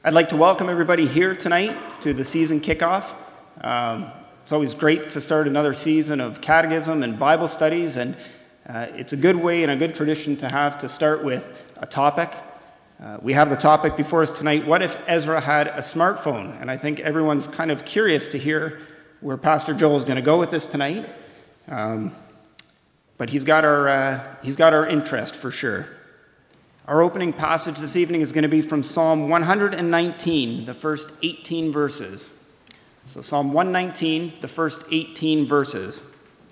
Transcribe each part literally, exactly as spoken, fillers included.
I'd like to welcome everybody here tonight to the season kickoff. Um, it's always great to start another season of catechism and Bible studies, and uh, it's a good way and a good tradition to have to start with a topic. Uh, we have the topic before us tonight, what if Ezra had a smartphone? And I think everyone's kind of curious to hear where Pastor Joel is going to go with this tonight. Um, but he's got our uh, he's got our interest for sure. Our opening passage this evening is going to be from Psalm one nineteen, the first eighteen verses. So Psalm one nineteen, the first eighteen verses.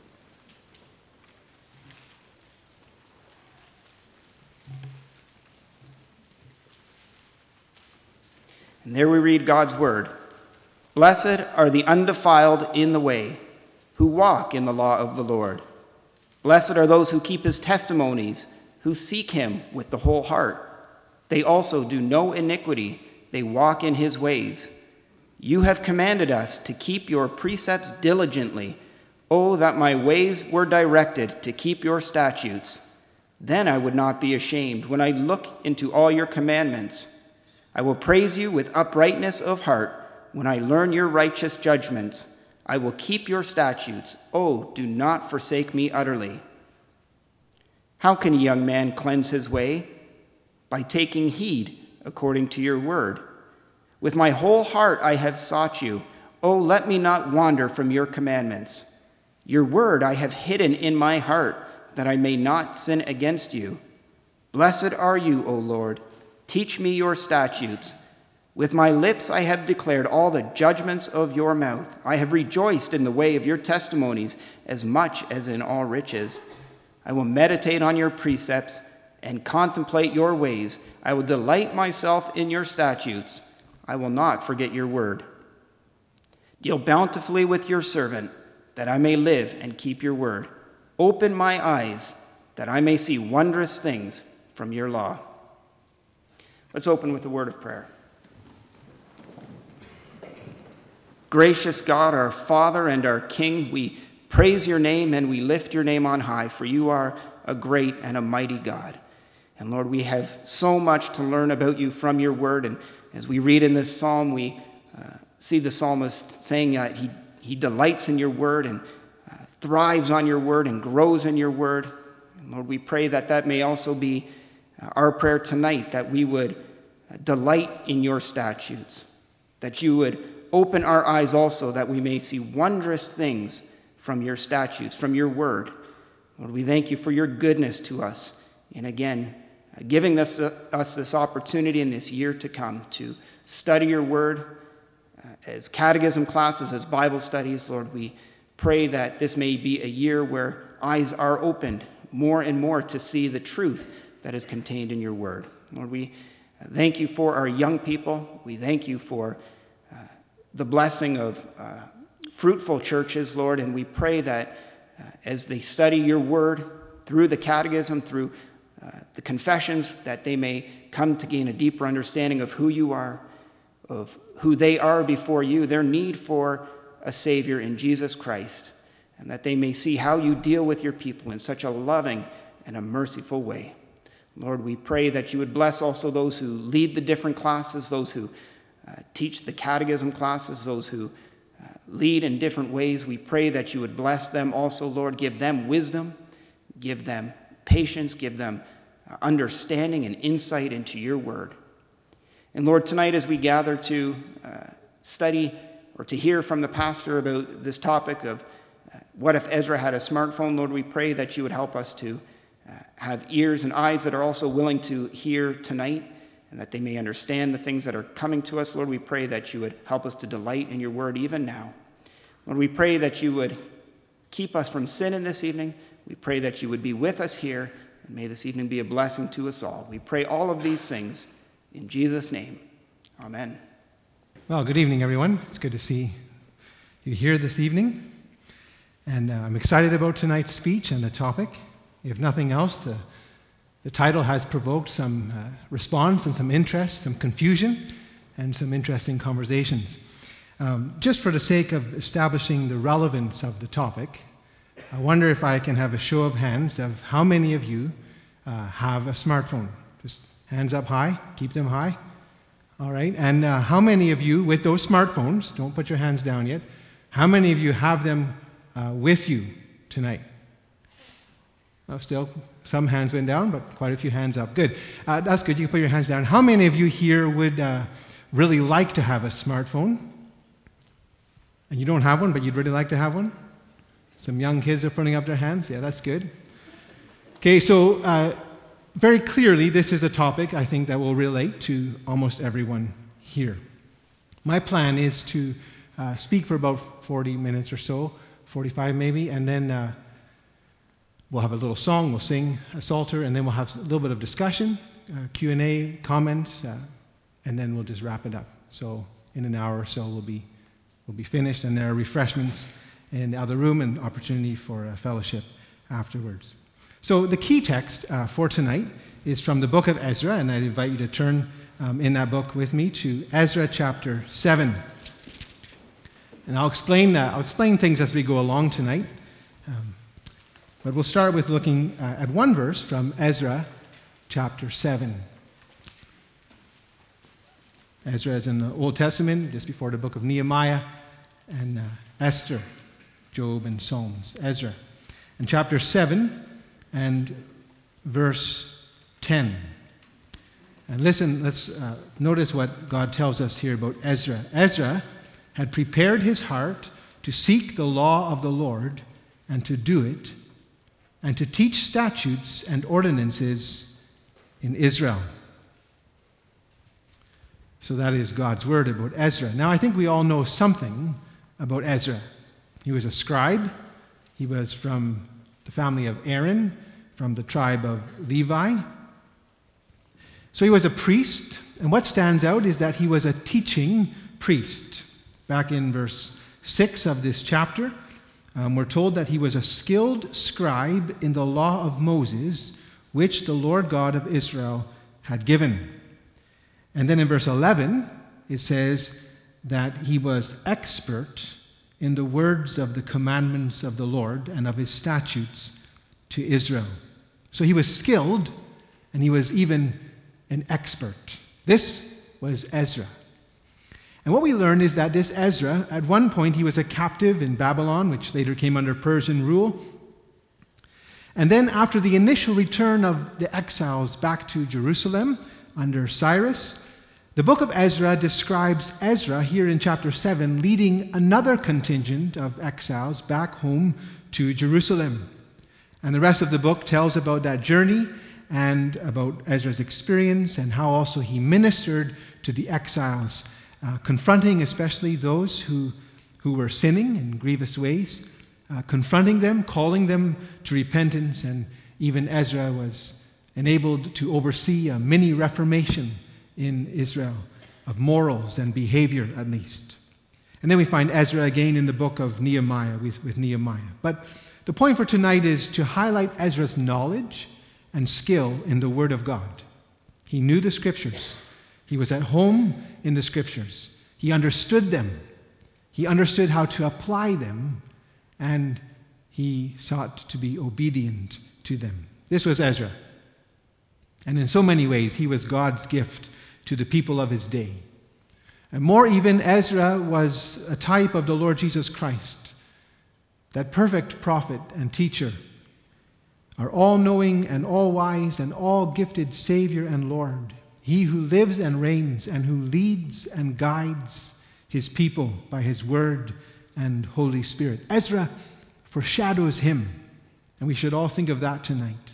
And there we read God's word. Blessed are the undefiled in the way, who walk in the law of the Lord. Blessed are those who keep his testimonies, who seek him with the whole heart. They also do no iniquity. They walk in his ways. You have commanded us to keep your precepts diligently. Oh, that my ways were directed to keep your statutes. Then I would not be ashamed when I look into all your commandments. I will praise you with uprightness of heart when I learn your righteous judgments. I will keep your statutes. Oh, do not forsake me utterly. How can a young man cleanse his way? By taking heed according to your word. With my whole heart I have sought you. Oh, let me not wander from your commandments. Your word I have hidden in my heart, that I may not sin against you. Blessed are you, O Lord. Teach me your statutes. With my lips I have declared all the judgments of your mouth. I have rejoiced in the way of your testimonies as much as in all riches. I will meditate on your precepts and contemplate your ways. I will delight myself in your statutes. I will not forget your word. Deal bountifully with your servant, that I may live and keep your word. Open my eyes, that I may see wondrous things from your law. Let's open with a word of prayer. Gracious God, our Father and our King, we praise your name and we lift your name on high, for you are a great and a mighty God. And Lord, we have so much to learn about you from your word. And as we read in this psalm, we uh, see the psalmist saying that he, he delights in your word and uh, thrives on your word and grows in your word. And Lord, we pray that that may also be uh, our prayer tonight, that we would uh, delight in your statutes, that you would open our eyes also, that we may see wondrous things from your statutes, from your word. Lord, we thank you for your goodness to us. And again, uh, giving us, uh, us this opportunity in this year to come to study your word uh, as catechism classes, as Bible studies. Lord, we pray that this may be a year where eyes are opened more and more to see the truth that is contained in your word. Lord, we thank you for our young people. We thank you for uh, the blessing of uh, fruitful churches, Lord, and we pray that uh, as they study your word through the catechism, through uh, the confessions, that they may come to gain a deeper understanding of who you are, of who they are before you, their need for a Savior in Jesus Christ, and that they may see how you deal with your people in such a loving and a merciful way. Lord, we pray that you would bless also those who lead the different classes, those who uh, teach the catechism classes, those who Uh, lead in different ways. We pray that you would bless them also, Lord. Give them wisdom, give them patience, give them uh, understanding and insight into your word. And Lord, tonight as we gather to uh, study or to hear from the pastor about this topic of uh, what if Ezra had a smartphone, Lord, we pray that you would help us to uh, have ears and eyes that are also willing to hear tonight, and that they may understand the things that are coming to us. Lord, we pray that you would help us to delight in your word even now. Lord, we pray that you would keep us from sin in this evening. We pray that you would be with us here, and may this evening be a blessing to us all. We pray all of these things in Jesus' name. Amen. Well, good evening, everyone. It's good to see you here this evening. And uh, I'm excited about tonight's speech and the topic. If nothing else, the The title has provoked some uh, response and some interest, some confusion, and some interesting conversations. Um, just for the sake of establishing the relevance of the topic, I wonder if I can have a show of hands of how many of you uh, have a smartphone. Just hands up high. Keep them high. All right. And uh, how many of you, with those smartphones, don't put your hands down yet, how many of you have them uh, with you tonight? Oh, still, some hands went down, but quite a few hands up. Good. Uh, that's good. You can put your hands down. How many of you here would uh, really like to have a smartphone? And you don't have one, but you'd really like to have one? Some young kids are putting up their hands. Yeah, that's good. Okay, so uh, very clearly, this is a topic I think that will relate to almost everyone here. My plan is to uh, speak for about forty minutes or so, forty-five maybe, and then uh, we'll have a little song, we'll sing a psalter, and then we'll have a little bit of discussion, uh, Q and A, comments, uh, and then we'll just wrap it up. So in an hour or so, we'll be we'll be finished, and there are refreshments in the other room and opportunity for a fellowship afterwards. So the key text uh, for tonight is from the book of Ezra, and I invite you to turn um, in that book with me to Ezra chapter seven. And I'll explain uh, I'll explain things as we go along tonight. Um, But we'll start with looking uh, at one verse from Ezra chapter seven. Ezra is in the Old Testament, just before the book of Nehemiah and uh, Esther, Job, and Psalms. Ezra. And chapter seven and verse ten. And listen, let's uh, notice what God tells us here about Ezra. Ezra had prepared his heart to seek the law of the Lord and to do it, and to teach statutes and ordinances in Israel. So that is God's word about Ezra. Now, I think we all know something about Ezra. He was a scribe. He was from the family of Aaron, from the tribe of Levi. So he was a priest, and what stands out is that he was a teaching priest. Back in verse six of this chapter, Um, we're told that he was a skilled scribe in the law of Moses, which the Lord God of Israel had given. And then in verse eleven, it says that he was expert in the words of the commandments of the Lord and of his statutes to Israel. So he was skilled, and he was even an expert. This was Ezra. And what we learn is that this Ezra, at one point he was a captive in Babylon, which later came under Persian rule. And then after the initial return of the exiles back to Jerusalem under Cyrus, the book of Ezra describes Ezra here in chapter seven leading another contingent of exiles back home to Jerusalem. And the rest of the book tells about that journey and about Ezra's experience and how also he ministered to the exiles, Uh, confronting especially those who, who were sinning in grievous ways, uh, confronting them, calling them to repentance, and even Ezra was enabled to oversee a mini reformation in Israel of morals and behavior at least. And then we find Ezra again in the book of Nehemiah with, with Nehemiah. But the point for tonight is to highlight Ezra's knowledge and skill in the Word of God. He knew the Scriptures. He was at home in the Scriptures. He understood them. He understood how to apply them, and he sought to be obedient to them. This was Ezra. And in so many ways, he was God's gift to the people of his day. And more even, Ezra was a type of the Lord Jesus Christ, that perfect prophet and teacher, our all-knowing and all-wise and all-gifted Savior and Lord. He who lives and reigns and who leads and guides his people by his word and Holy Spirit. Ezra foreshadows him, and we should all think of that tonight.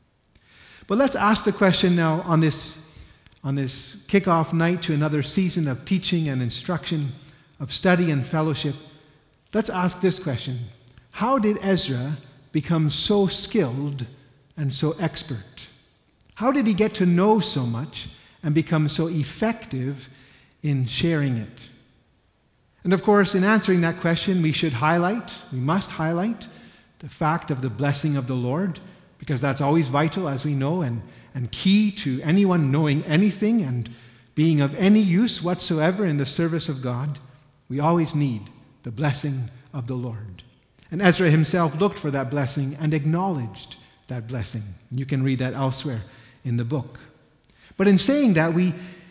But let's ask the question now on this, on this kickoff night to another season of teaching and instruction, of study and fellowship. Let's ask this question. How did Ezra become so skilled and so expert? How did he get to know so much and become so effective in sharing it? And of course, in answering that question, we should highlight, we must highlight the fact of the blessing of the Lord, because that's always vital, as we know, and, and key to anyone knowing anything and being of any use whatsoever in the service of God. We always need the blessing of the Lord. And Ezra himself looked for that blessing and acknowledged that blessing. You can read that elsewhere in the book. But in saying that, we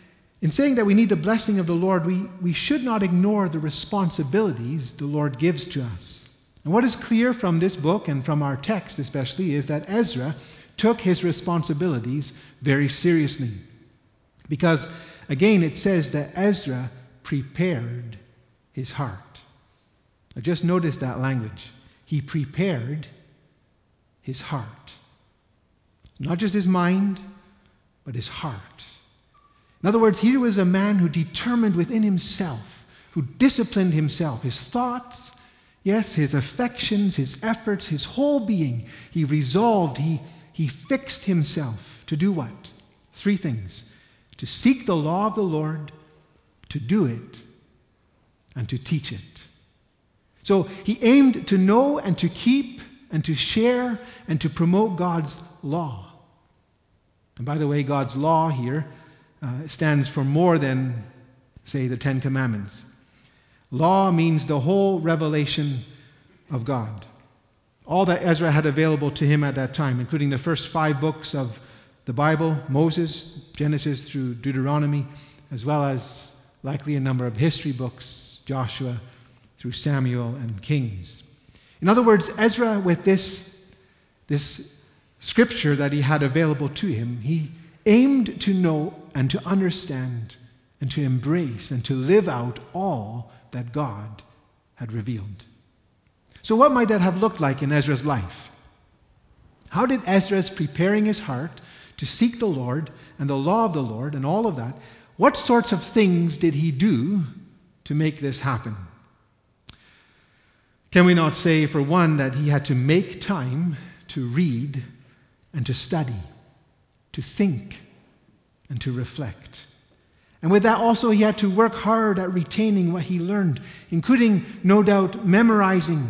in saying that we need the blessing of the Lord, we, we should not ignore the responsibilities the Lord gives to us. And what is clear from this book and from our text especially is that Ezra took his responsibilities very seriously. Because, again, it says that Ezra prepared his heart. Now just notice that language. He prepared his heart. Not just his mind, but his heart. In other words, here was a man who determined within himself, who disciplined himself, his thoughts, yes, his affections, his efforts, his whole being. He resolved, he, he fixed himself to do what? Three things. To seek the law of the Lord, to do it, and to teach it. So he aimed to know and to keep and to share and to promote God's law. And by the way, God's law here uh, stands for more than, say, the Ten Commandments. Law means the whole revelation of God. All that Ezra had available to him at that time, including the first five books of the Bible, Moses, Genesis through Deuteronomy, as well as likely a number of history books, Joshua through Samuel and Kings. In other words, Ezra, with this, this scripture that he had available to him, he aimed to know and to understand and to embrace and to live out all that God had revealed. So what might that have looked like in Ezra's life? How did Ezra's preparing his heart to seek the Lord and the law of the Lord and all of that, what sorts of things did he do to make this happen? Can we not say, for one, that he had to make time to read and to study, to think and to reflect? And with that also he had to work hard at retaining what he learned, including, no doubt, memorizing.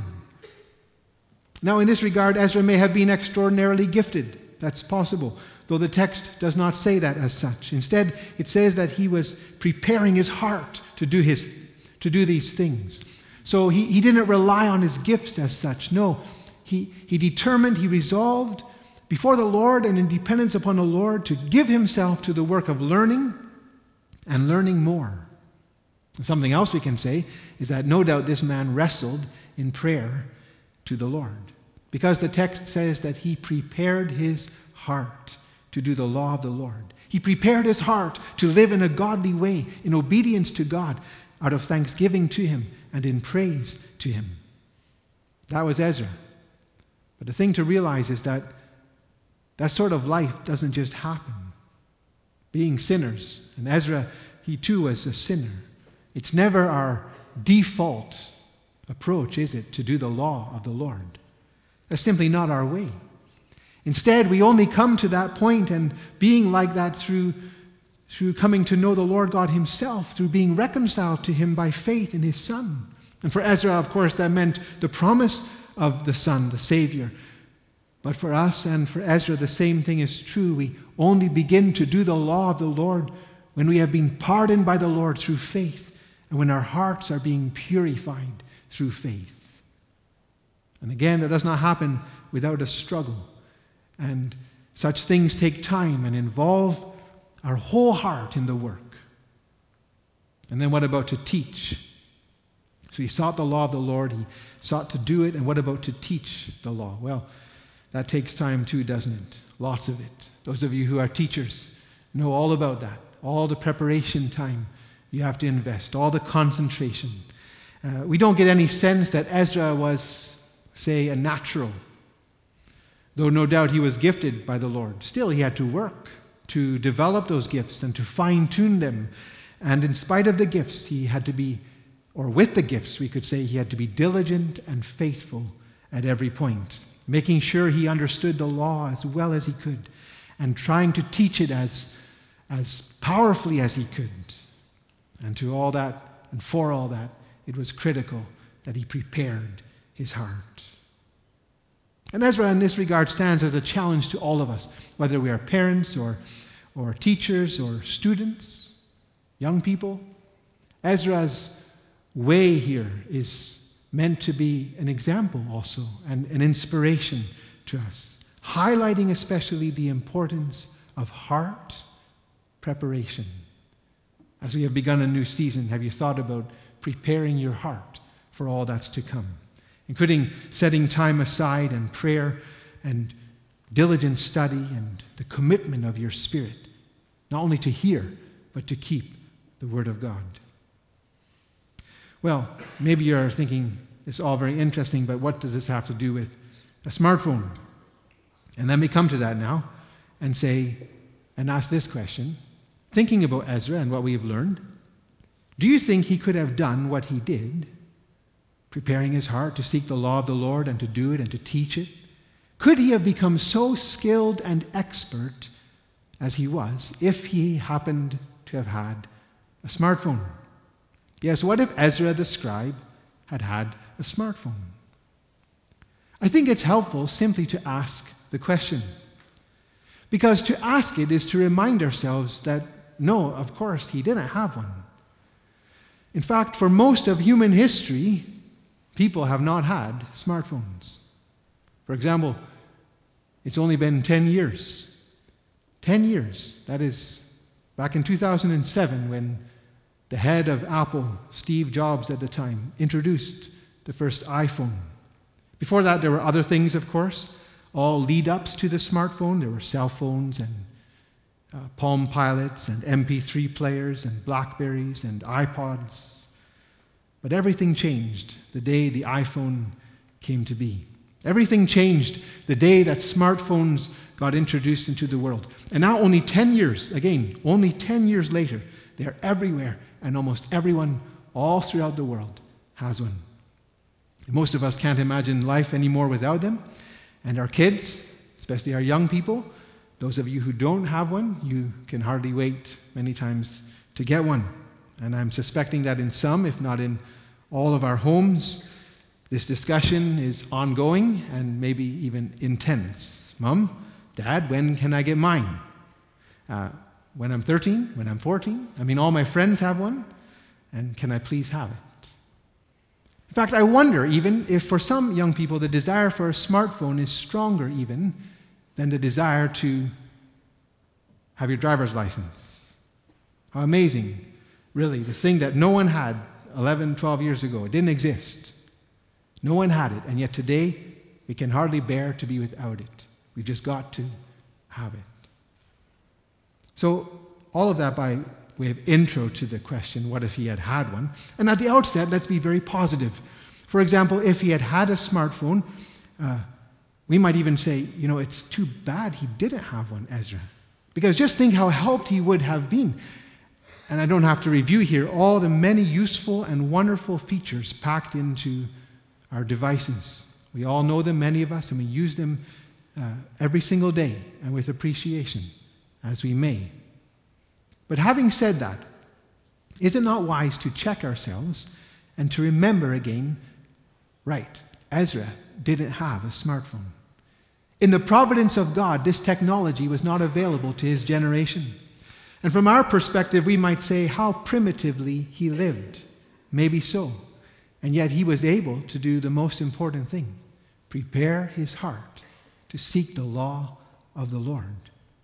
Now, in this regard, Ezra may have been extraordinarily gifted. That's possible, though the text does not say that as such. Instead, it says that he was preparing his heart to do his, to do these things. So he, he didn't rely on his gifts as such. No, he, he determined, he resolved before the Lord and in dependence upon the Lord to give himself to the work of learning and learning more. Something else we can say is that no doubt this man wrestled in prayer to the Lord, because the text says that he prepared his heart to do the law of the Lord. He prepared his heart to live in a godly way, in obedience to God, out of thanksgiving to him and in praise to him. That was Ezra. But the thing to realize is that that sort of life doesn't just happen. Being sinners, and Ezra, he too was a sinner. It's never our default approach, is it, to do the law of the Lord? That's simply not our way. Instead, we only come to that point and being like that through, through coming to know the Lord God himself, through being reconciled to him by faith in his Son. And for Ezra, of course, that meant the promise of the Son, the Savior. But for us and for Ezra, the same thing is true. We only begin to do the law of the Lord when we have been pardoned by the Lord through faith and when our hearts are being purified through faith. And again, that does not happen without a struggle. And such things take time and involve our whole heart in the work. And then what about to teach? So he sought the law of the Lord, he sought to do it, and what about to teach the law? Well, that takes time too, doesn't it? Lots of it. Those of you who are teachers know all about that. All the preparation time you have to invest, all the concentration. Uh, we don't get any sense that Ezra was, say, a natural. Though no doubt he was gifted by the Lord. Still, he had to work to develop those gifts and to fine-tune them. And in spite of the gifts, he had to be, or with the gifts, we could say, he had to be diligent and faithful at every point, making sure he understood the law as well as he could and trying to teach it as, as powerfully as he could. And to all that, and for all that, it was critical that he prepared his heart. And Ezra in this regard stands as a challenge to all of us, whether we are parents or, or teachers or students, young people. Ezra's way here is meant to be an example also and an inspiration to us, highlighting especially the importance of heart preparation. As we have begun a new season, have you thought about preparing your heart for all that's to come, including setting time aside and prayer and diligent study and the commitment of your spirit, not only to hear, but to keep the Word of God? Well, maybe you're thinking, it's all very interesting, but what does this have to do with a smartphone? And let me come to that now and say, and ask this question. Thinking about Ezra and what we have learned, do you think he could have done what he did, preparing his heart to seek the law of the Lord and to do it and to teach it? Could he have become so skilled and expert as he was if he happened to have had a smartphone? Yes, what if Ezra the scribe had had a smartphone? I think it's helpful simply to ask the question. Because to ask it is to remind ourselves that, no, of course, he didn't have one. In fact, for most of human history, people have not had smartphones. For example, it's only been ten years. ten years. That is back in two thousand seven when the head of Apple, Steve Jobs at the time, introduced the first iPhone. Before that, there were other things, of course, all lead-ups to the smartphone. There were cell phones and uh, Palm Pilots and M P three players and Blackberries and iPods. But everything changed the day the iPhone came to be. Everything changed the day that smartphones got introduced into the world. And now only ten years, again, only ten years later, they're everywhere, and almost everyone all throughout the world has one. Most of us can't imagine life anymore without them. And our kids, especially our young people, those of you who don't have one, you can hardly wait many times to get one. And I'm suspecting that in some, if not in all of our homes, this discussion is ongoing and maybe even intense. Mom, Dad, when can I get mine? Uh, when I'm thirteen? When I'm fourteen? I mean, all my friends have one, and can I please have it? In fact, I wonder even if for some young people the desire for a smartphone is stronger even than the desire to have your driver's license. How amazing, really, the thing that no one had eleven, twelve years ago. It didn't exist. No one had it, and yet today we can hardly bear to be without it. We've just got to have it. So, all of that by way of intro to the question, what if he had had one? And at the outset, let's be very positive. For example, if he had had a smartphone, uh, we might even say, you know, it's too bad he didn't have one, Ezra. Because just think how helped he would have been. And I don't have to review here all the many useful and wonderful features packed into our devices. We all know them, many of us, and we use them uh, every single day and with appreciation as we may. But having said that, is it not wise to check ourselves and to remember again, right, Ezra didn't have a smartphone. In the providence of God, this technology was not available to his generation. And from our perspective, we might say how primitively he lived. Maybe so. And yet he was able to do the most important thing, prepare his heart to seek the law of the Lord.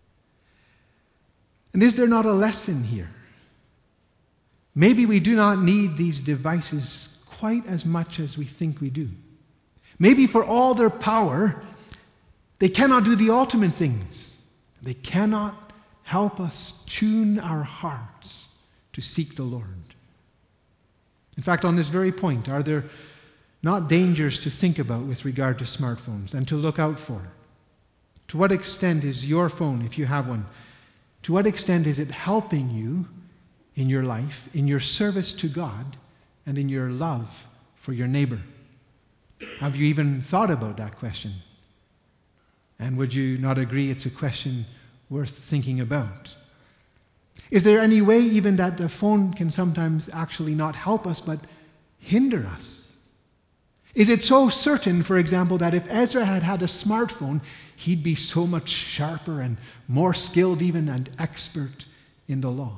And is there not a lesson here? Maybe we do not need these devices quite as much as we think we do. Maybe for all their power, they cannot do the ultimate things. They cannot help us tune our hearts to seek the Lord. In fact, on this very point, are there not dangers to think about with regard to smartphones and to look out for? To what extent is your phone, if you have one, to what extent is it helping you in your life, in your service to God, and in your love for your neighbor? Have you even thought about that question? And would you not agree it's a question worth thinking about? Is there any way even that the phone can sometimes actually not help us but hinder us? Is it so certain, for example, that if Ezra had had a smartphone, he'd be so much sharper and more skilled even and expert in the law?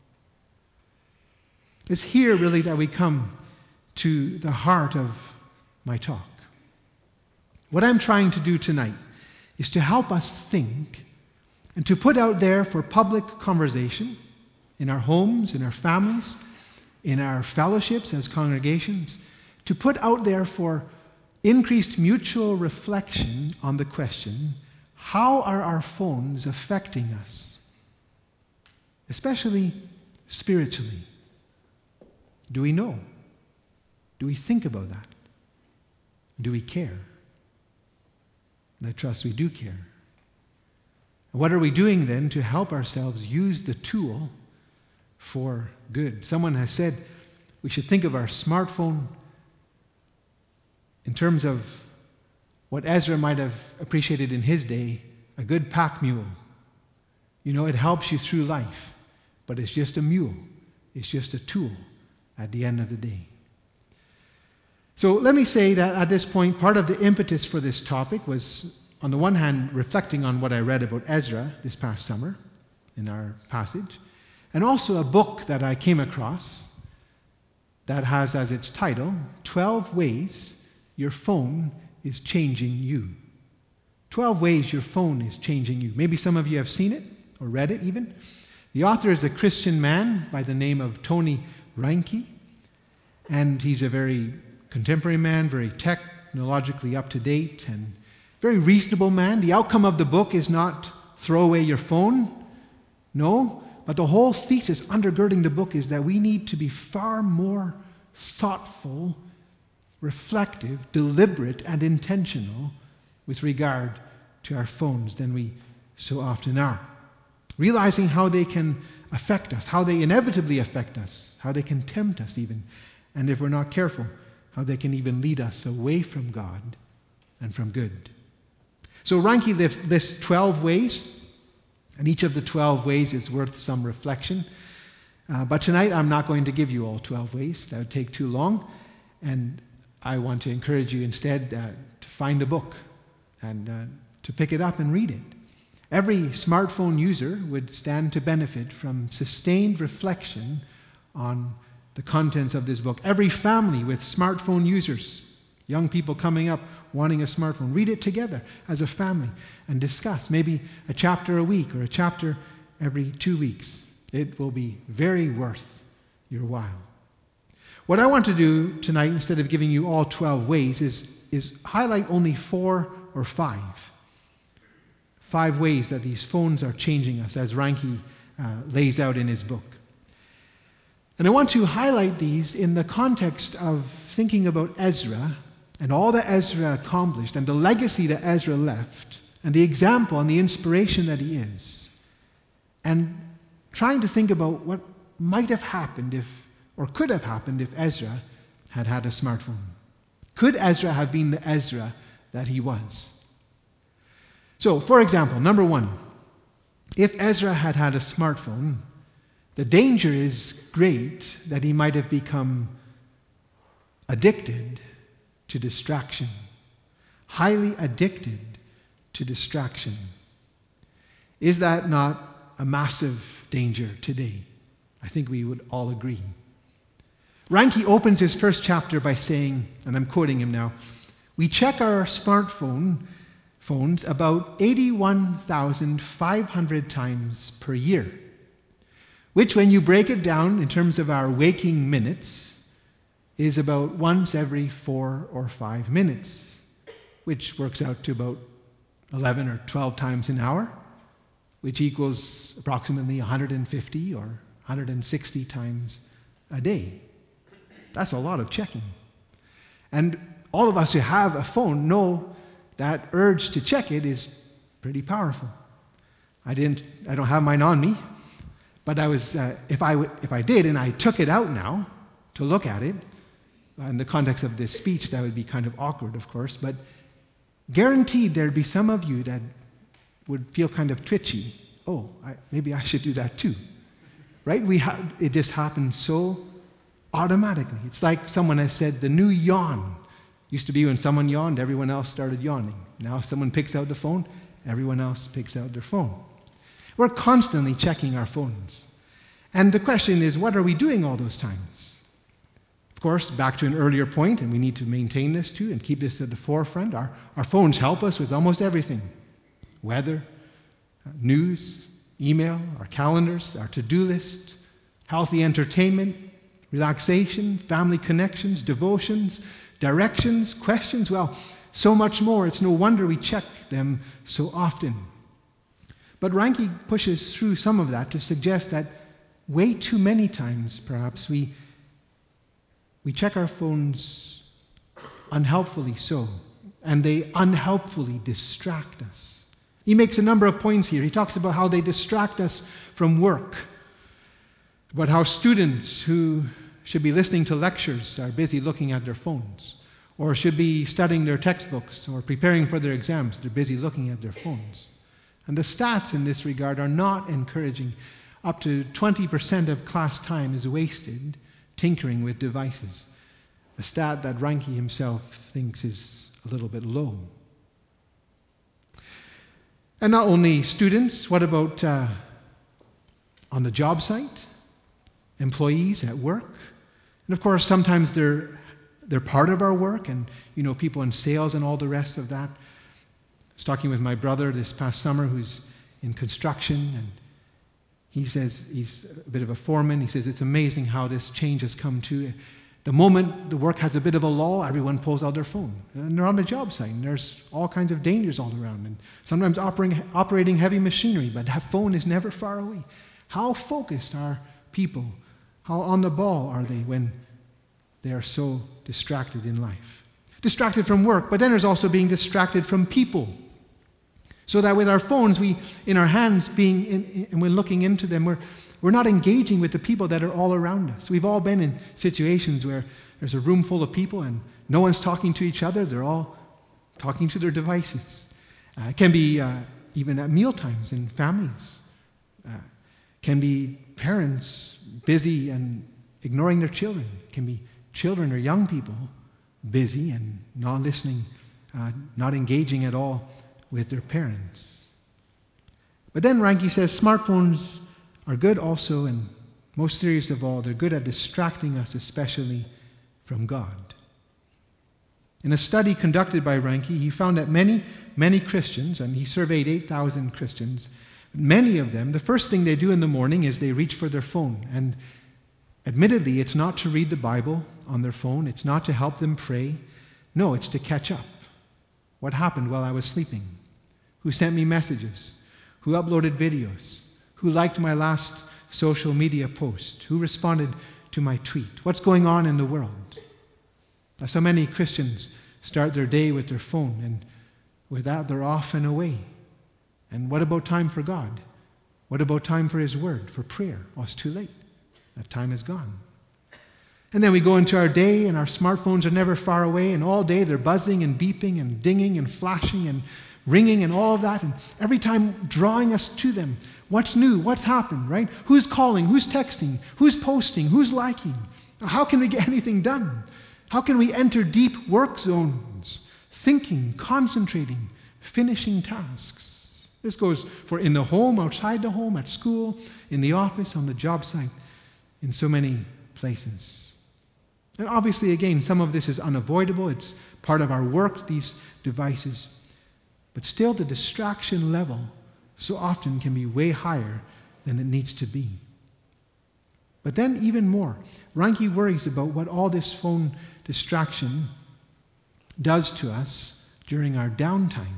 It's here really that we come to the heart of my talk. What I'm trying to do tonight is to help us think and to put out there for public conversation in our homes, in our families, in our fellowships as congregations, to put out there for increased mutual reflection on the question, how are our phones affecting us? Especially spiritually. Do we know? Do we think about that? Do we care? And I trust we do care. What are we doing then to help ourselves use the tool for good? Someone has said we should think of our smartphone in terms of what Ezra might have appreciated in his day, a good pack mule. You know, it helps you through life, but it's just a mule. It's just a tool at the end of the day. So let me say that at this point, part of the impetus for this topic was, on the one hand, reflecting on what I read about Ezra this past summer in our passage, and also a book that I came across that has as its title, twelve Ways Your Phone is Changing You. twelve Ways Your Phone is Changing You. Maybe some of you have seen it or read it even. The author is a Christian man by the name of Tony Reinke, and he's a very contemporary man, very technologically up to date, and very reasonable man. The outcome of the book is not throw away your phone, no, but the whole thesis undergirding the book is that we need to be far more thoughtful, reflective, deliberate, and intentional with regard to our phones than we so often are. Realizing how they can affect us, how they inevitably affect us, how they can tempt us even, and if we're not careful, how they can even lead us away from God and from good. So Reinke lists twelve ways, and each of the twelve ways is worth some reflection. Uh, but tonight I'm not going to give you all twelve ways. That would take too long. And I want to encourage you instead uh, to find a book and uh, to pick it up and read it. Every smartphone user would stand to benefit from sustained reflection on the contents of this book. Every family with smartphone users, young people coming up wanting a smartphone, read it together as a family and discuss. Maybe a chapter a week or a chapter every two weeks. It will be very worth your while. What I want to do tonight, instead of giving you all twelve ways, is, is highlight only four or five. Five ways that these phones are changing us, as Reinke uh, lays out in his book. And I want to highlight these in the context of thinking about Ezra and all that Ezra accomplished and the legacy that Ezra left and the example and the inspiration that he is. And trying to think about what might have happened if, or could have happened if Ezra had had a smartphone. Could Ezra have been the Ezra that he was? So, for example, number one, if Ezra had had a smartphone, the danger is great that he might have become addicted to distraction, highly addicted to distraction. Is that not a massive danger today? I think we would all agree. Reinke opens his first chapter by saying, and I'm quoting him now, we check our smartphone phones about eighty-one thousand five hundred times per year, which when you break it down in terms of our waking minutes is about once every four or five minutes, which works out to about eleven or twelve times an hour, which equals approximately one hundred fifty or one hundred sixty times a day. That's a lot of checking. And all of us who have a phone know that urge to check it is pretty powerful. I didn't. I don't have mine on me, but I was. Uh, if I w- if I did, and I took it out now to look at it, in the context of this speech, that would be kind of awkward, of course. But guaranteed, there'd be some of you that would feel kind of twitchy. Oh, I, maybe I should do that too, right? We ha- it just happens so automatically. It's like someone has said, the new yawn. Used to be when someone yawned, everyone else started yawning. Now if someone picks out the phone, everyone else picks out their phone. We're constantly checking our phones. And the question is, what are we doing all those times? Of course, back to an earlier point, and we need to maintain this too and keep this at the forefront, our, our phones help us with almost everything. Weather, news, email, our calendars, our to-do list, healthy entertainment, relaxation, family connections, devotions, directions, questions, well, so much more. It's no wonder we check them so often. But Reinke pushes through some of that to suggest that way too many times, perhaps, we, we check our phones unhelpfully so, and they unhelpfully distract us. He makes a number of points here. He talks about how they distract us from work, about how students who should be listening to lectures are busy looking at their phones, or should be studying their textbooks or preparing for their exams. They're busy looking at their phones. And the stats in this regard are not encouraging. Up to twenty percent of class time is wasted tinkering with devices. A stat that Reinke himself thinks is a little bit low. And not only students, what about uh, on the job site? Employees at work? And of course, sometimes they're they're part of our work, and you know, people in sales and all the rest of that. I was talking with my brother this past summer who's in construction, and he says he's a bit of a foreman. He says it's amazing how this change has come to. The moment the work has a bit of a lull, everyone pulls out their phone. And they're on the job site, and there's all kinds of dangers all around, and sometimes operating, operating heavy machinery, but that phone is never far away. How focused are people? How on the ball are they when they are so distracted in life? Distracted from work, but then there's also being distracted from people. So that with our phones, we in our hands, being in, and we're looking into them, we're we're not engaging with the people that are all around us. We've all been in situations where there's a room full of people and no one's talking to each other. They're all talking to their devices. Uh, it can be uh, even at meal times in families. Uh, can be parents busy and ignoring their children. It can be children or young people busy and not listening, uh, not engaging at all with their parents. But then Reinke says smartphones are good also, and most serious of all, they're good at distracting us, especially from God. In a study conducted by Reinke, he found that many, many Christians, and he surveyed eight thousand Christians, many of them, the first thing they do in the morning is they reach for their phone. And admittedly, it's not to read the Bible on their phone. It's not to help them pray. No, it's to catch up. What happened while I was sleeping? Who sent me messages? Who uploaded videos? Who liked my last social media post? Who responded to my tweet? What's going on in the world? So many Christians start their day with their phone, and with that they're off and away. And what about time for God? What about time for His Word, for prayer? Oh, it's too late. That time is gone. And then we go into our day, and our smartphones are never far away, and all day they're buzzing and beeping and dinging and flashing and ringing and all of that, and every time drawing us to them. What's new? What's happened, right? Who's calling? Who's texting? Who's posting? Who's liking? How can we get anything done? How can we enter deep work zones, thinking, concentrating, finishing tasks? This goes for in the home, outside the home, at school, in the office, on the job site, in so many places. And obviously, again, some of this is unavoidable. It's part of our work, these devices. But still, the distraction level so often can be way higher than it needs to be. But then even more, Reinke worries about what all this phone distraction does to us during our downtime.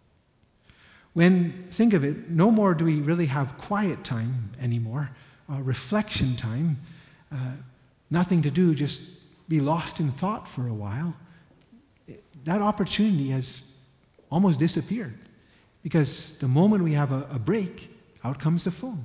When, think of it, no more do we really have quiet time anymore, uh, reflection time, uh, nothing to do, just be lost in thought for a while. That opportunity has almost disappeared, because the moment we have a, a break, out comes the phone.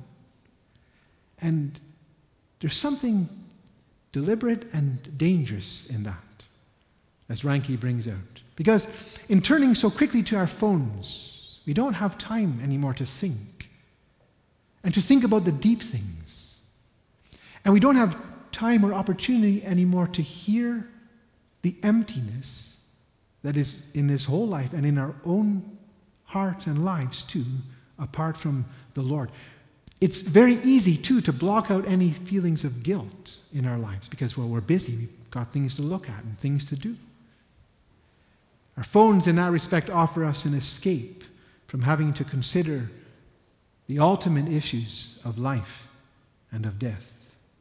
And there's something deliberate and dangerous in that, as Reinke brings out. Because in turning so quickly to our phones, we don't have time anymore to think, and to think about the deep things. And we don't have time or opportunity anymore to hear the emptiness that is in this whole life and in our own hearts and lives too, apart from the Lord. It's very easy too to block out any feelings of guilt in our lives because, well, we're busy, we've got things to look at and things to do. Our phones in that respect offer us an escape from having to consider the ultimate issues of life and of death.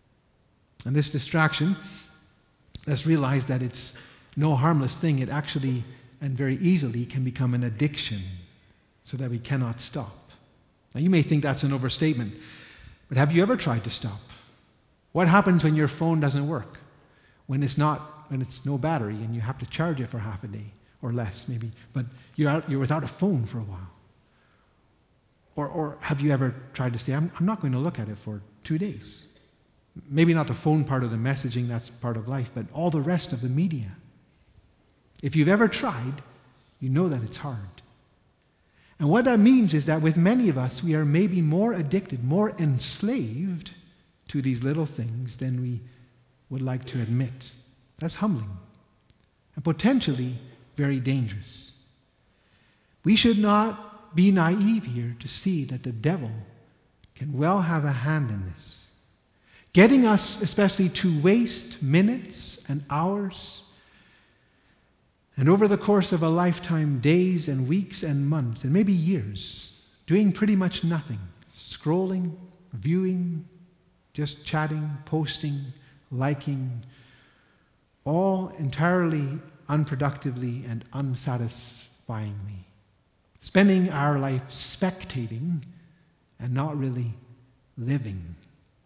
And this distraction, let's realize that it's no harmless thing. It actually, and very easily, can become an addiction so that we cannot stop. Now, you may think that's an overstatement, but have you ever tried to stop? What happens when your phone doesn't work? When it's not, when it's no battery and you have to charge it for half a day or less, maybe, but you're out, you're without a phone for a while. Or, or have you ever tried to say, I'm, I'm not going to look at it for two days? Maybe not the phone part of the messaging, that's part of life, but all the rest of the media. If you've ever tried, you know that it's hard. And what that means is that with many of us, we are maybe more addicted, more enslaved to these little things than we would like to admit. That's humbling and potentially very dangerous. We should not be naive here to see that the devil can well have a hand in this, getting us especially to waste minutes and hours, and over the course of a lifetime, days and weeks and months and maybe years, doing pretty much nothing, scrolling, viewing, just chatting, posting, liking, all entirely unproductively and unsatisfyingly. Spending our life spectating and not really living.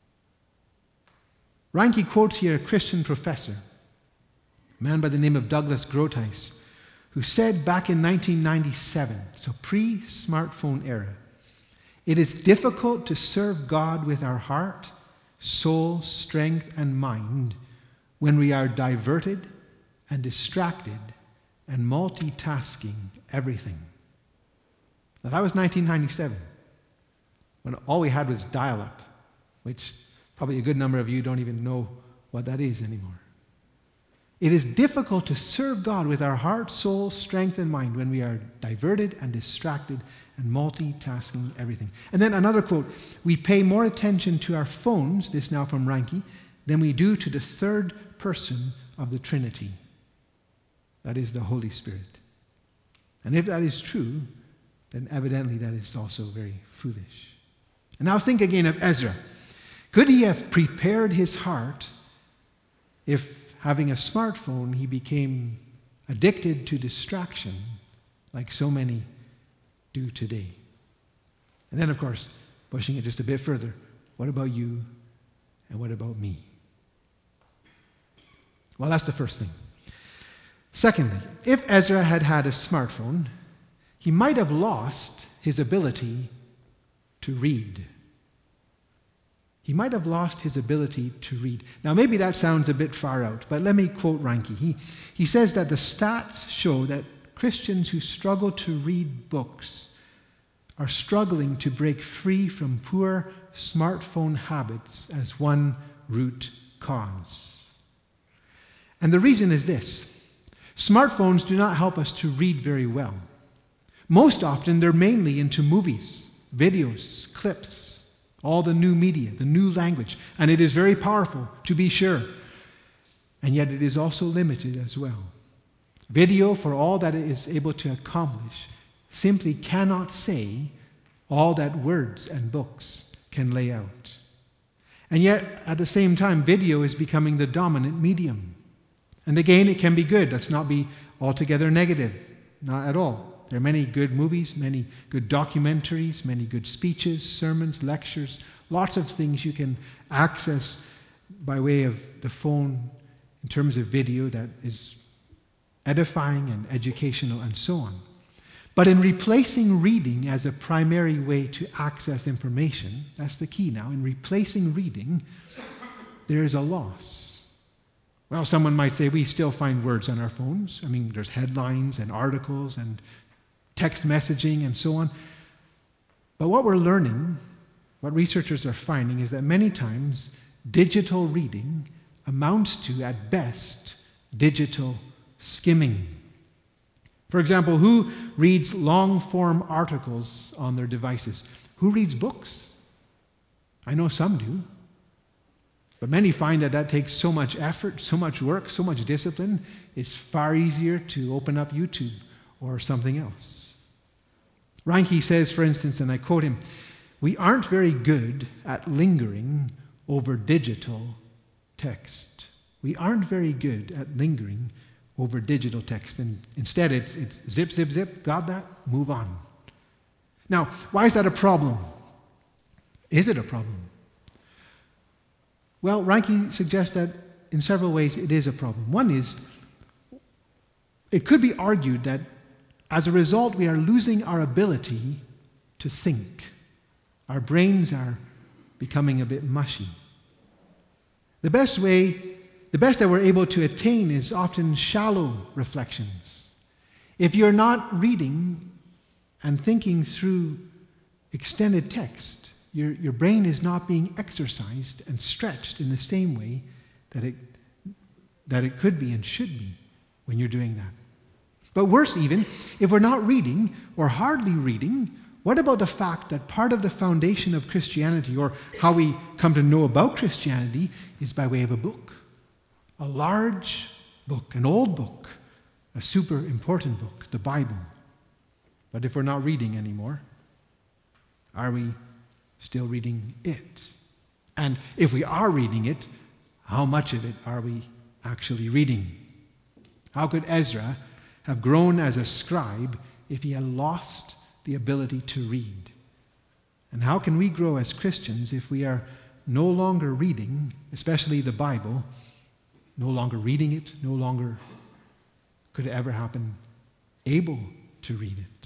Reinke quotes here a Christian professor, a man by the name of Douglas Groothuis, who said back in nineteen ninety-seven, so pre-smartphone era, "It is difficult to serve God with our heart, soul, strength, and mind when we are diverted and distracted and multitasking everything." Now that was nineteen ninety-seven, when all we had was dial-up, which probably a good number of you don't even know what that is anymore. It is difficult to serve God with our heart, soul, strength, and mind when we are diverted and distracted and multitasking everything. And then another quote, "We pay more attention to our phones," this now from Reinke, "than we do to the third person of the Trinity. That is the Holy Spirit." And if that is true, then evidently that is also very foolish. And now think again of Ezra. Could he have prepared his heart if, having a smartphone, he became addicted to distraction like so many do today? And then, of course, pushing it just a bit further, what about you and what about me? Well, that's the first thing. Secondly, if Ezra had had a smartphone, he might have lost his ability to read. He might have lost his ability to read. Now, maybe that sounds a bit far out, but let me quote Reinke. He, he says that the stats show that Christians who struggle to read books are struggling to break free from poor smartphone habits as one root cause. And the reason is this. Smartphones do not help us to read very well. Most often, they're mainly into movies, videos, clips, all the new media, the new language. And it is very powerful, to be sure. And yet it is also limited as well. Video, for all that it is able to accomplish, simply cannot say all that words and books can lay out. And yet, at the same time, video is becoming the dominant medium. And again, it can be good. Let's not be altogether negative. Not at all. There are many good movies, many good documentaries, many good speeches, sermons, lectures, lots of things you can access by way of the phone in terms of video that is edifying and educational and so on. But in replacing reading as a primary way to access information, that's the key now, in replacing reading, there is a loss. Well, someone might say we still find words on our phones. I mean, there's headlines and articles and text messaging and so on. But what we're learning, what researchers are finding, is that many times digital reading amounts to, at best, digital skimming. For example, who reads long-form articles on their devices? Who reads books? I know some do. But many find that that takes so much effort, so much work, so much discipline, it's far easier to open up YouTube or something else. Reinke says, for instance, and I quote him, "We aren't very good at lingering over digital text. We aren't very good at lingering over digital text, and instead it's, it's zip, zip, zip, got that, move on. Now, why is that a problem? Is it a problem? Well, Reinke suggests that in several ways it is a problem. One is, it could be argued that as a result we are losing our ability to think. Our brains are becoming a bit mushy. The best way, the best that we're able to attain is often shallow reflections. If you're not reading and thinking through extended text, your, your brain is not being exercised and stretched in the same way that it, that it could be and should be when you're doing that. But worse even, if we're not reading or hardly reading, what about the fact that part of the foundation of Christianity, or how we come to know about Christianity, is by way of a book? A large book, an old book, a super important book, the Bible. But if we're not reading anymore, are we still reading it? And if we are reading it, how much of it are we actually reading? How could Ezra have grown as a scribe if he had lost the ability to read? And how can we grow as Christians if we are no longer reading, especially the Bible, no longer reading it, no longer could it ever happen able to read it?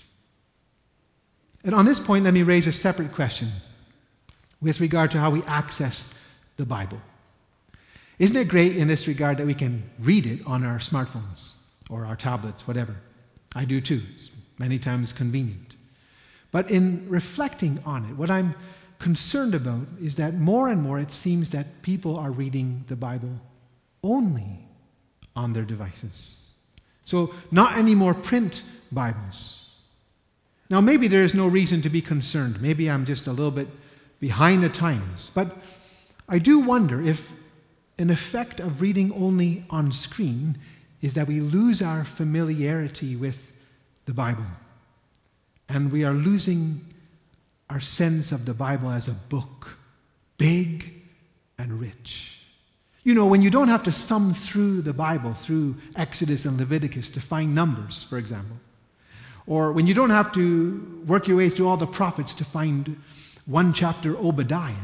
And on this point, let me raise a separate question with regard to how we access the Bible. Isn't it great in this regard that we can read it on our smartphones or our tablets, whatever? I do too. It's many times convenient. But in reflecting on it, what I'm concerned about is that more and more it seems that people are reading the Bible only on their devices. So not any more print Bibles. Now maybe there is no reason to be concerned. Maybe I'm just a little bit behind the times. But I do wonder if an effect of reading only on screen is that we lose our familiarity with the Bible. And we are losing our sense of the Bible as a book, big and rich. You know, when you don't have to thumb through the Bible, through Exodus and Leviticus to find Numbers, for example. Or when you don't have to work your way through all the prophets to find one chapter Obadiah,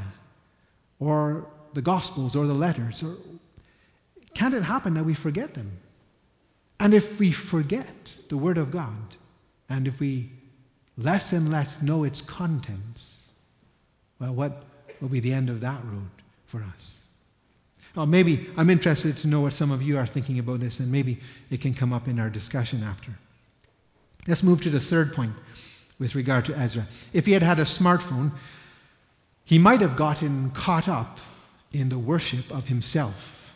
or the Gospels, or the letters. Or can't it happen that we forget them? And if we forget the Word of God, and if we less and less know its contents, well, what will be the end of that road for us? Well, maybe I'm interested to know what some of you are thinking about this, and maybe it can come up in our discussion after. Let's move to the third point with regard to Ezra. If he had had a smartphone, he might have gotten caught up in the worship of himself.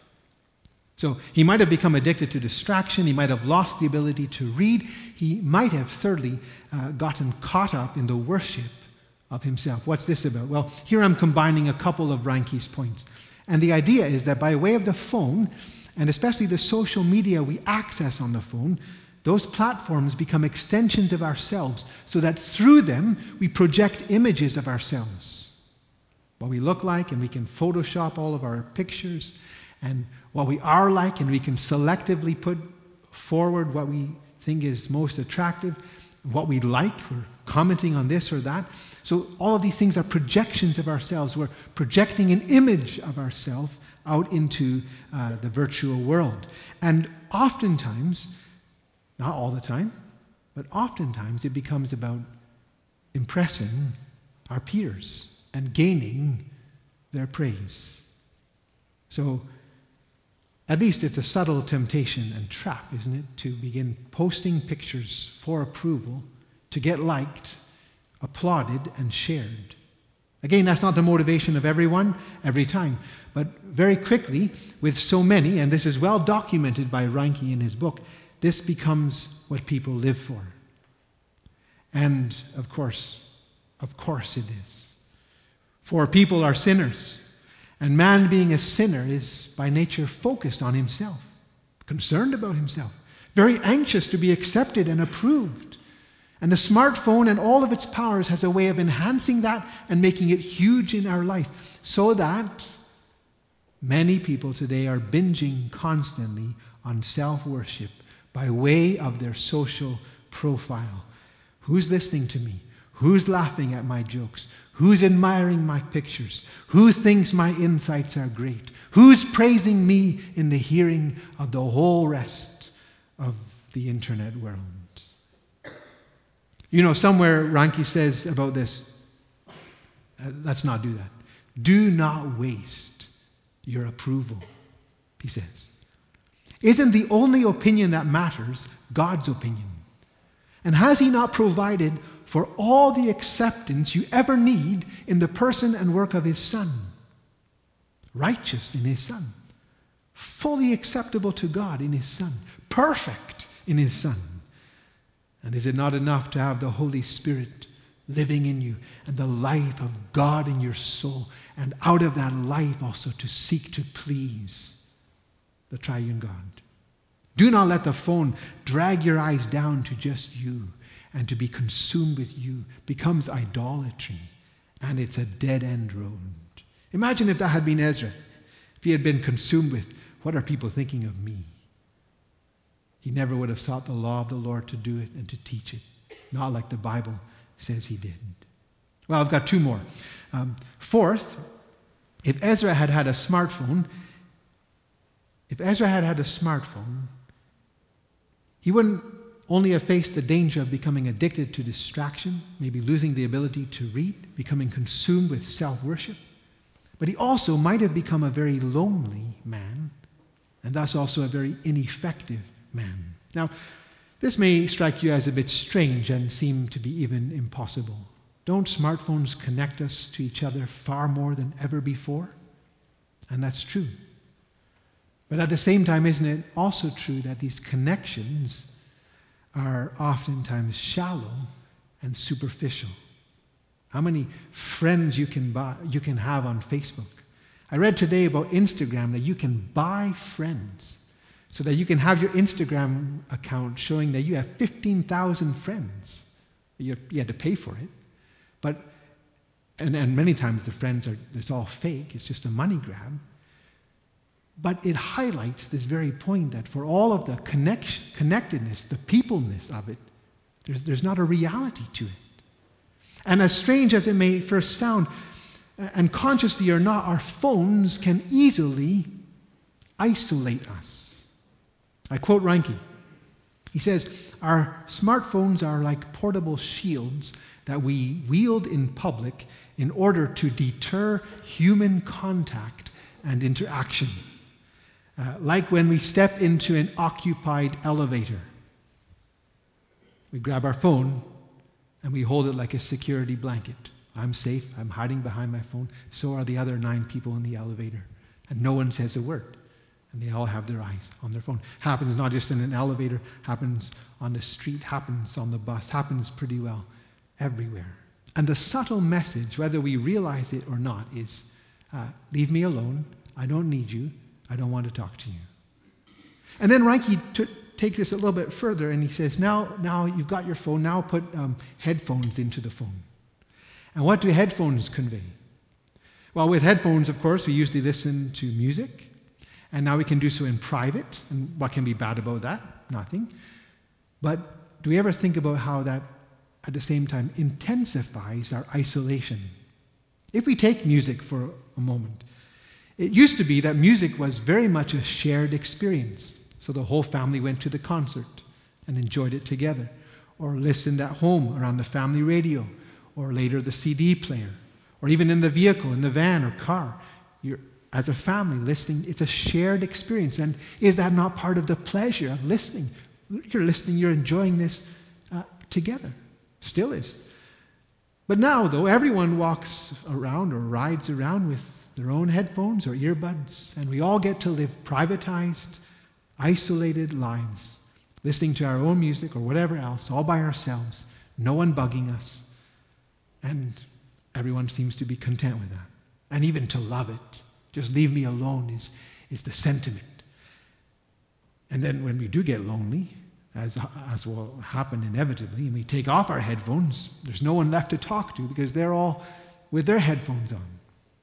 So he might have become addicted to distraction. He might have lost the ability to read. He might have, thirdly, uh, gotten caught up in the worship of himself. What's this about? Well, here I'm combining a couple of Reinke's points. And the idea is that by way of the phone, and especially the social media we access on the phone, those platforms become extensions of ourselves, so that through them we project images of ourselves. What we look like, and we can Photoshop all of our pictures, and what we are like, and we can selectively put forward what we think is most attractive, what we like, we're commenting on this or that. So all of these things are projections of ourselves. We're projecting an image of ourselves out into uh, the virtual world. And oftentimes, not all the time, but oftentimes it becomes about impressing our peers and gaining their praise. So at least it's a subtle temptation and trap, isn't it, to begin posting pictures for approval, to get liked, applauded, and shared. Again, that's not the motivation of everyone every time, but very quickly, with so many, and this is well documented by Reinke in his book, this becomes what people live for. And of course, of course it is. For people are sinners. And man, being a sinner, is by nature focused on himself, concerned about himself, very anxious to be accepted and approved. And the smartphone and all of its powers has a way of enhancing that and making it huge in our life, so that Many people today are binging constantly on self-worship by way of their social profile. Who's listening to me? Who's laughing at my jokes? Who's admiring my pictures? Who thinks my insights are great? Who's praising me in the hearing of the whole rest of the internet world? You know, somewhere Ranke says about this, uh, let's not do that. Do not waste your approval, he says. Isn't the only opinion that matters God's opinion? And has he not provided for all the acceptance you ever need in the person and work of his Son? Righteous in his Son. Fully acceptable to God in his Son. Perfect in his Son. And is it not enough to have the Holy Spirit living in you and the life of God in your soul, and out of that life also to seek to please the triune God? Do not let the phone drag your eyes down to just you, and to be consumed with you becomes idolatry, and it's a dead-end road. Imagine if that had been Ezra, if he had been consumed with, what are people thinking of me? He never would have sought the law of the Lord to do it and to teach it, not like the Bible says he did. Well, I've got two more. Um, fourth, if Ezra had had a smartphone, if Ezra had had a smartphone, he wouldn't only have faced the danger of becoming addicted to distraction, maybe losing the ability to read, becoming consumed with self-worship, but he also might have become a very lonely man, and thus also a very ineffective man. Now, this may strike you as a bit strange and seem to be even impossible. Don't smartphones connect us to each other far more than ever before? And that's true. But at the same time, isn't it also true that these connections are oftentimes shallow and superficial? How many friends you can buy, you can have on Facebook? I read today about Instagram that you can buy friends, so that you can have your Instagram account showing that you have fifteen thousand friends. You, you had to pay for it. But, and, and many times the friends are, it's all fake. It's just a money grab. But it highlights this very point that for all of the connection, connectedness, the peopleness of it, there's, there's not a reality to it. And as strange as it may first sound, and consciously or not, our phones can easily isolate us. I quote Ranke. He says, our smartphones are like portable shields that we wield in public in order to deter human contact and interaction. Uh, like when we step into an occupied elevator. We grab our phone and we hold it like a security blanket. I'm safe, I'm hiding behind my phone. So are the other nine people in the elevator. And no one says a word. And they all have their eyes on their phone. Happens not just in an elevator, happens on the street, happens on the bus, happens pretty well everywhere. And the subtle message, whether we realize it or not, is uh, leave me alone, I don't need you, I don't want to talk to you. And then Ranke t- takes this a little bit further and he says, now, now you've got your phone, now put um, headphones into the phone. And what do headphones convey? Well, with headphones, of course, we usually listen to music. And now we can do so in private. And what can be bad about that? Nothing. But do we ever think about how that, at the same time, intensifies our isolation? If we take music for a moment, it used to be that music was very much a shared experience. So the whole family went to the concert and enjoyed it together, or listened at home around the family radio, or later the C D player, or even in the vehicle, in the van or car. You're as a family listening. It's a shared experience. And is that not part of the pleasure of listening? You're listening, you're enjoying this uh, together. Still is. But now, though, everyone walks around or rides around with their own headphones or earbuds, and we all get to live privatized, isolated lives, listening to our own music or whatever else, all by ourselves, no one bugging us, and everyone seems to be content with that, and even to love it. Just leave me alone is, is the sentiment. And then when we do get lonely, as, as will happen inevitably, and we take off our headphones, there's no one left to talk to because they're all with their headphones on.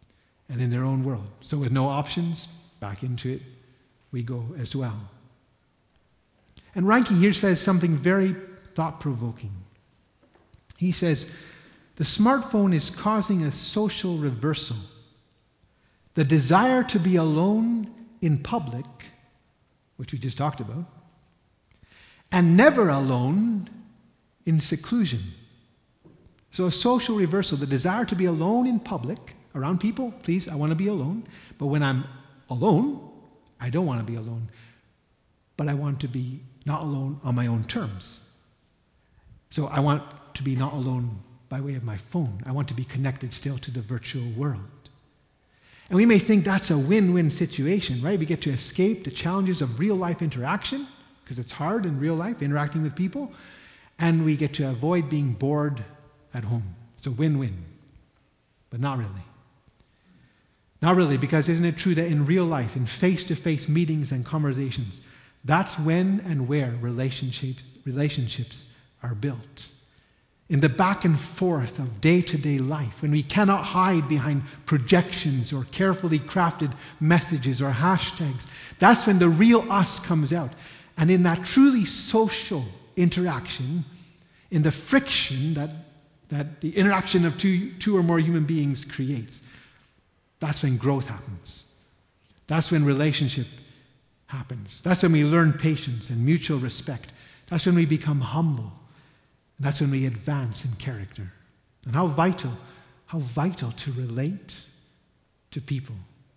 and in their own world. So with no options, back into it we go as well. And Reinke here says something very thought-provoking. He says, the smartphone is causing a social reversal. The desire to be alone in public, which we just talked about, and never alone in seclusion. So a social reversal, the desire to be alone in public, around people, please, I want to be alone. But when I'm alone, I don't want to be alone. But I want to be not alone on my own terms. So I want to be not alone by way of my phone. I want to be connected still to the virtual world. And we may think that's a win-win situation, right? We get to escape the challenges of real-life interaction, because it's hard in real life, interacting with people, and we get to avoid being bored at home. It's a win-win. But not really. Not really, because isn't it true that in real life, in face-to-face meetings and conversations, that's when and where relationships, relationships are built. In the back and forth of day-to-day life, when we cannot hide behind projections or carefully crafted messages or hashtags, that's when the real us comes out. And in that truly social interaction, in the friction that, that the interaction of two, two or more human beings creates, that's when growth happens. That's when relationship happens. That's when we learn patience and mutual respect. That's when we become humble. And that's when we advance in character. And how vital, how vital to relate to people.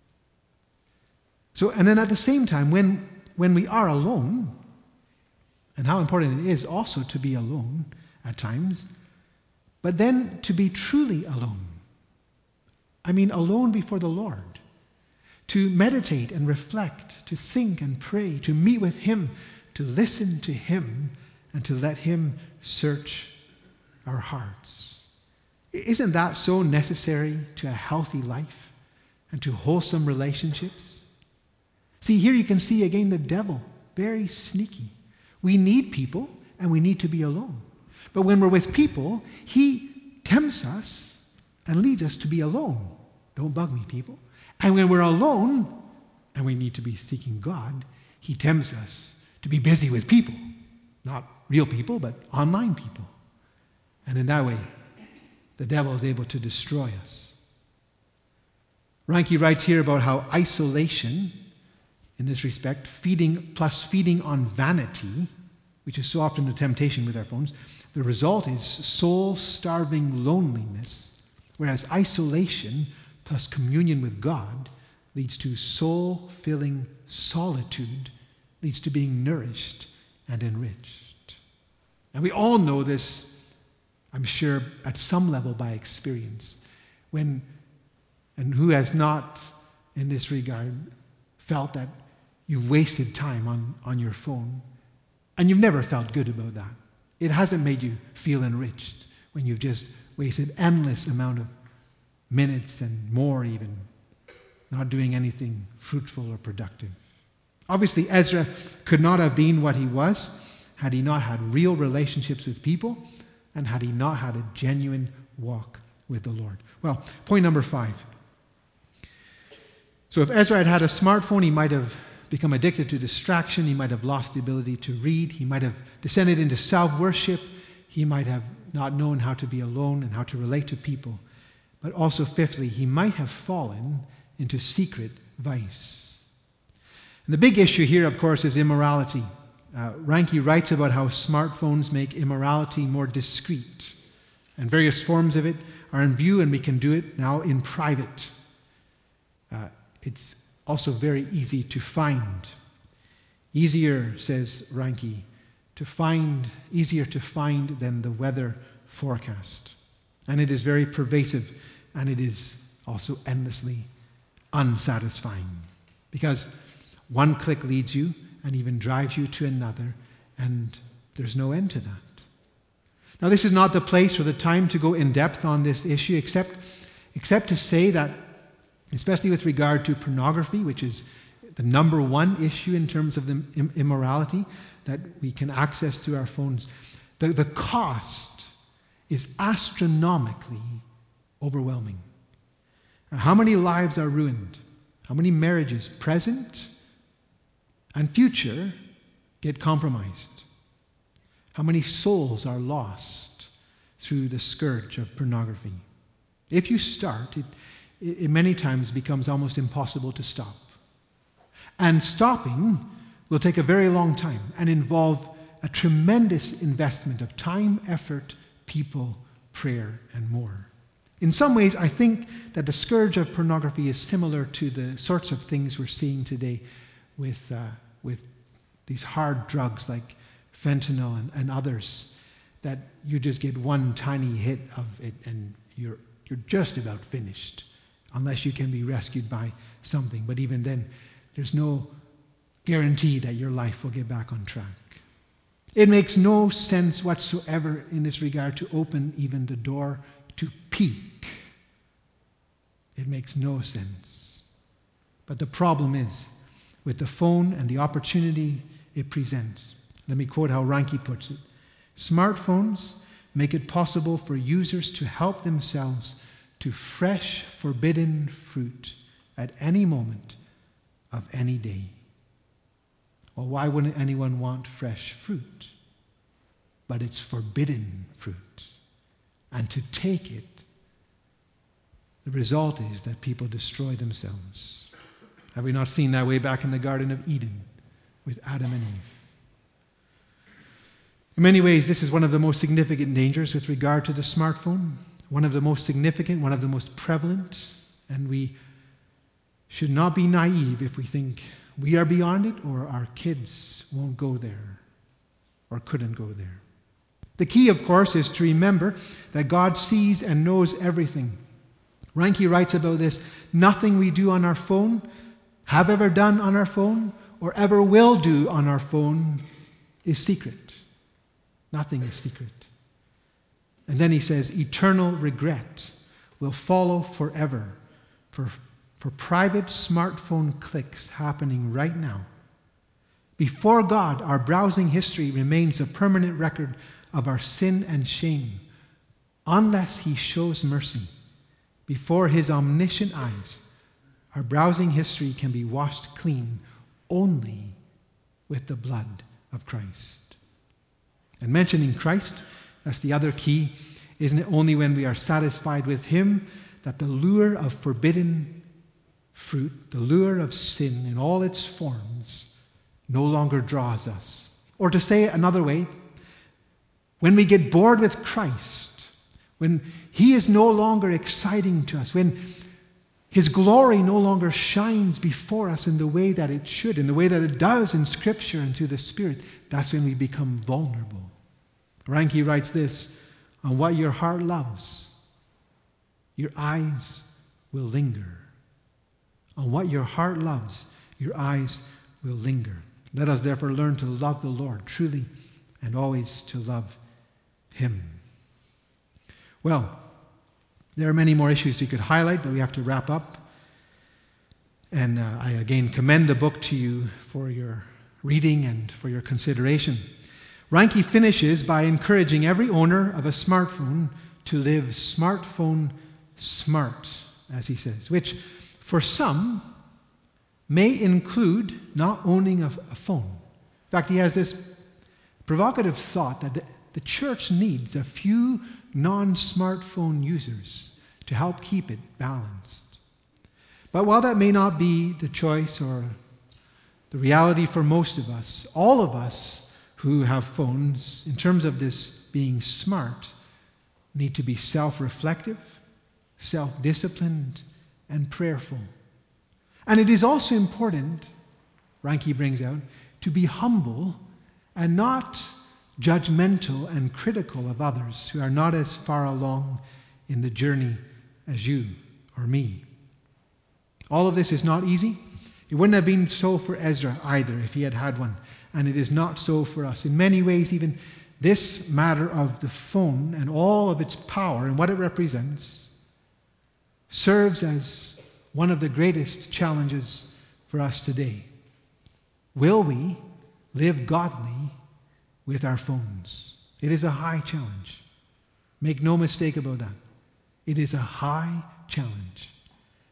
So, and then at the same time, when, when we are alone, and how important it is also to be alone at times, but then to be truly alone. I mean, alone before the Lord. To meditate and reflect, to think and pray, to meet with Him, to listen to Him, and to let Him search our hearts. Isn't that so necessary to a healthy life and to wholesome relationships? See, here you can see again the devil, very sneaky. We need people and we need to be alone. But when we're with people, he tempts us and leads us to be alone. Don't bug me, people. And when we're alone and we need to be seeking God, he tempts us to be busy with people. Not real people, but online people. And in that way, the devil is able to destroy us. Reinke writes here about how isolation, in this respect, feeding plus feeding on vanity, which is so often a temptation with our phones, the result is soul-starving loneliness, whereas isolation plus communion with God leads to soul-filling solitude, leads to being nourished and enriched. And we all know this, I'm sure, at some level by experience. When, and who has not, in this regard, felt that you've wasted time on, on your phone, and you've never felt good about that. It hasn't made you feel enriched when you've just wasted endless amount of minutes and more even, not doing anything fruitful or productive. Obviously, Ezra could not have been what he was had he not had real relationships with people and had he not had a genuine walk with the Lord. Well, point number five. So if Ezra had had a smartphone, he might have become addicted to distraction. He might have lost the ability to read. He might have descended into self-worship. He might have not known how to be alone and how to relate to people. But also, fifthly, he might have fallen into secret vice. And the big issue here, of course, is immorality. Uh, Reinke writes about how smartphones make immorality more discreet. And various forms of it are in view, and we can do it now in private. Uh, it's also very easy to find. Easier, says Reinke, to find, easier to find than the weather forecast. And it is very pervasive, and it is also endlessly unsatisfying. Because one click leads you and even drives you to another, and there's no end to that. Now, this is not the place or the time to go in depth on this issue, except, except to say that, especially with regard to pornography, which is the number one issue in terms of the immorality that we can access through our phones, the, the cost is astronomically overwhelming. How many lives are ruined? How many marriages, present and future, get compromised? How many souls are lost through the scourge of pornography? If you start, it, it many times becomes almost impossible to stop. And stopping will take a very long time and involve a tremendous investment of time, effort, people, prayer, and more. In some ways, I think that the scourge of pornography is similar to the sorts of things we're seeing today with uh, with these hard drugs like fentanyl and, and others, that you just get one tiny hit of it and you're you're just about finished, unless you can be rescued by something. But even then, there's no guarantee that your life will get back on track. It makes no sense whatsoever in this regard to open even the door to peek. It makes no sense. But the problem is, with the phone and the opportunity it presents, let me quote how Reinke puts it. Smartphones make it possible for users to help themselves to fresh, forbidden fruit at any moment of any day. Well, why wouldn't anyone want fresh fruit? But it's forbidden fruit. And to take it, the result is that people destroy themselves. Have we not seen that way back in the Garden of Eden with Adam and Eve? In many ways, this is one of the most significant dangers with regard to the smartphone. One of the most significant, one of the most prevalent. And we should not be naive if we think we are beyond it or our kids won't go there or couldn't go there. The key, of course, is to remember that God sees and knows everything. Reinke writes about this: nothing we do on our phone, have ever done on our phone, or ever will do on our phone is secret. Nothing is secret. And then he says, eternal regret will follow forever for, for private smartphone clicks happening right now. Before God, our browsing history remains a permanent record of our sin and shame, unless he shows mercy. Before his omniscient eyes, our browsing history can be washed clean only with the blood of Christ. And mentioning Christ, that's the other key. Isn't it only when we are satisfied with him that the lure of forbidden fruit, the lure of sin in all its forms, no longer draws us? Or to say it another way, when we get bored with Christ, when he is no longer exciting to us, when his glory no longer shines before us in the way that it should, in the way that it does in Scripture and through the Spirit, that's when we become vulnerable. Reinke writes this: on what your heart loves, your eyes will linger. On what your heart loves, your eyes will linger. Let us therefore learn to love the Lord truly and always to love him. Well, there are many more issues we could highlight, but we have to wrap up. And uh, I again commend the book to you for your reading and for your consideration. Reinke finishes by encouraging every owner of a smartphone to live smartphone smart, as he says, which for some may include not owning a, a phone. In fact, he has this provocative thought that the, the church needs a few non-smartphone users to help keep it balanced. But while that may not be the choice or the reality for most of us, all of us who have phones, in terms of this being smart, need to be self-reflective, self-disciplined, and prayerful. And it is also important, Reinke brings out, to be humble and not judgmental and critical of others who are not as far along in the journey as you or me. All of this is not easy. It wouldn't have been so for Ezra either if he had had one. And it is not so for us. In many ways, even this matter of the phone and all of its power and what it represents serves as one of the greatest challenges for us today. Will we live godly with our phones? It is a high challenge. Make no mistake about that. It is a high challenge.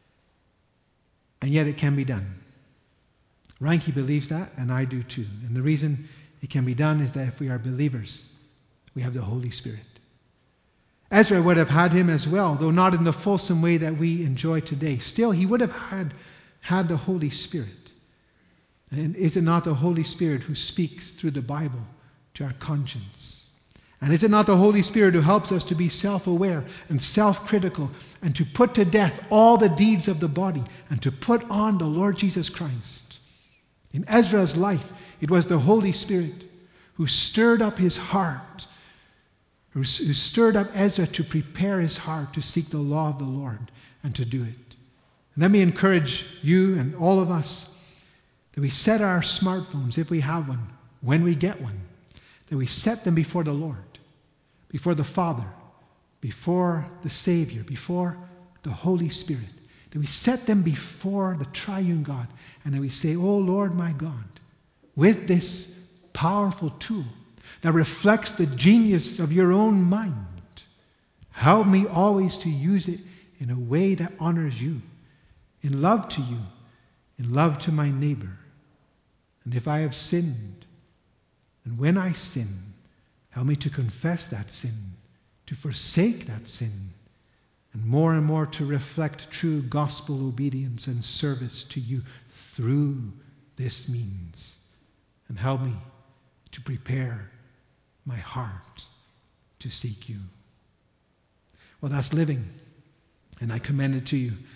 And yet it can be done. Reinke believes that, and I do too. And the reason it can be done is that if we are believers, we have the Holy Spirit. Ezra would have had him as well, though not in the fulsome way that we enjoy today. Still, he would have had, had the Holy Spirit. And is it not the Holy Spirit who speaks through the Bible to our conscience? And is it not the Holy Spirit who helps us to be self-aware and self-critical and to put to death all the deeds of the body and to put on the Lord Jesus Christ? In Ezra's life, it was the Holy Spirit who stirred up his heart, who, who stirred up Ezra to prepare his heart to seek the law of the Lord and to do it. And let me encourage you and all of us that we set our smartphones, if we have one, when we get one, that we set them before the Lord, before the Father, before the Savior, before the Holy Spirit. That we set them before the triune God, and that we say, "Oh Lord my God, with this powerful tool that reflects the genius of your own mind, help me always to use it in a way that honors you, in love to you, in love to my neighbor. And if I have sinned, and when I sin, help me to confess that sin, to forsake that sin, and more and more to reflect true gospel obedience and service to you through this means. And help me to prepare my heart to seek you." Well, that's living, and I commend it to you.